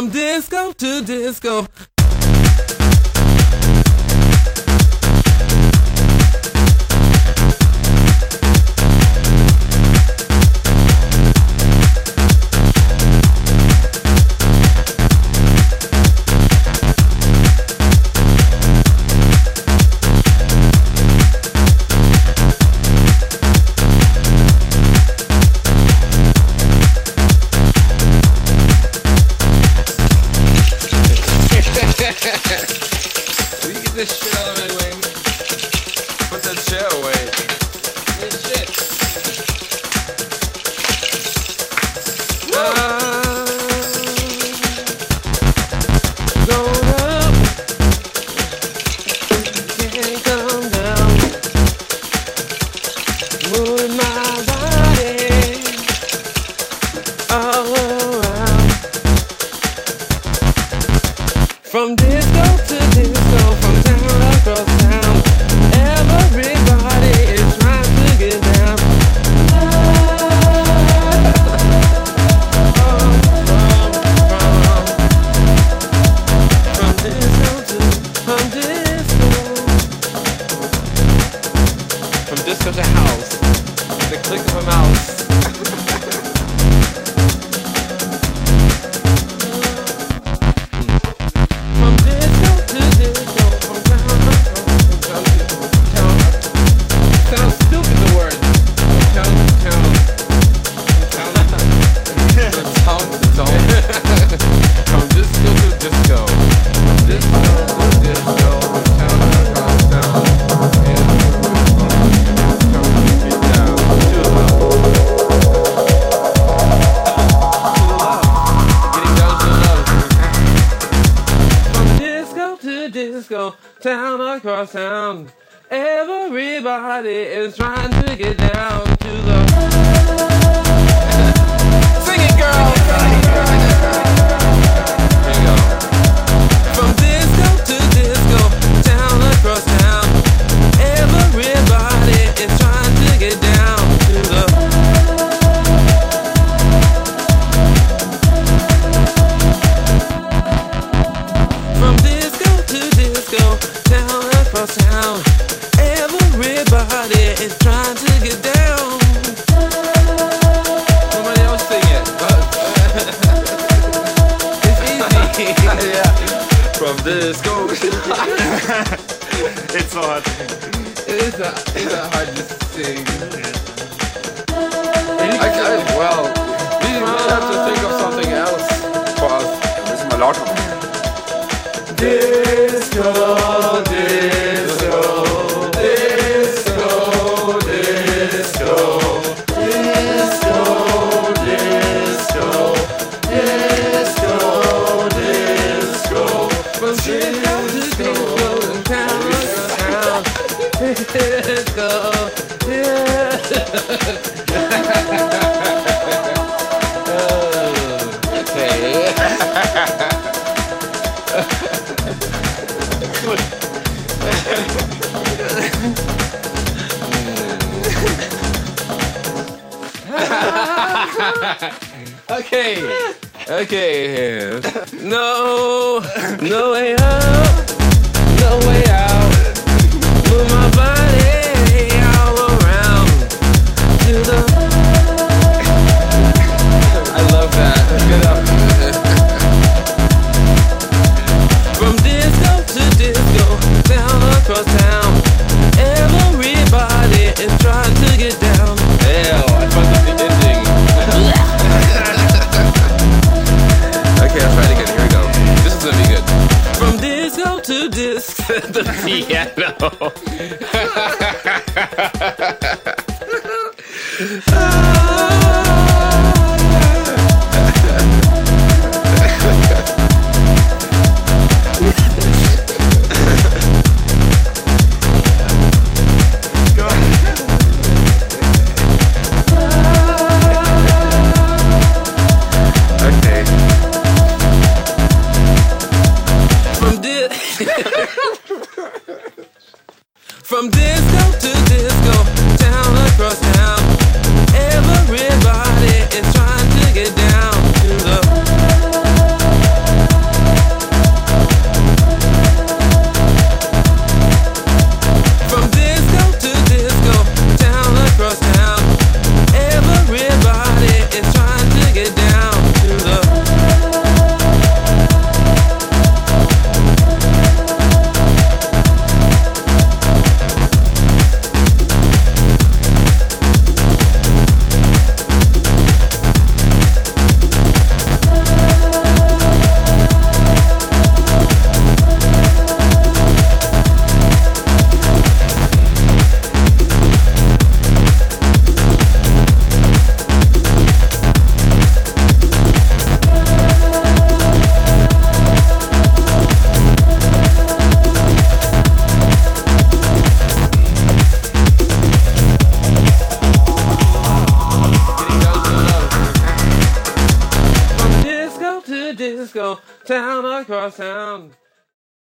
From disco to disco. You get this shit out of my way. Put that shit away. This shit. Go up. Can't come down. Move my body all around. From disco to disco, from town across town, everybody is trying to get down. From disco to house, the click of a mouse. Disco, town across town, everybody is trying to get down to the. Sing it, girl. Here you go. From disco to disco, town across town, everybody is trying to get down to the. Town. Everybody is trying to get down. Somebody else sing it. It's easy. Yeah. From disco. It's so hard. It's not hard to sing. Well, we have to think of something else for us. Das ist mal lauter. Disco, disco, disco, disco, disco, disco, disco, disco. From disco to disco, town to town. Disco, Okay. No way up, no way out. Move my body all around to the. I love that. Get up. From disco to disco, town across town, everybody is trying to get down. Hell, I fucked up the ending. Okay, I'll try it again. Here we go. This is gonna be good. From disco to disco, the piano. From disco to disco, town across town, everybody is trying to get down to the. disco, town across town.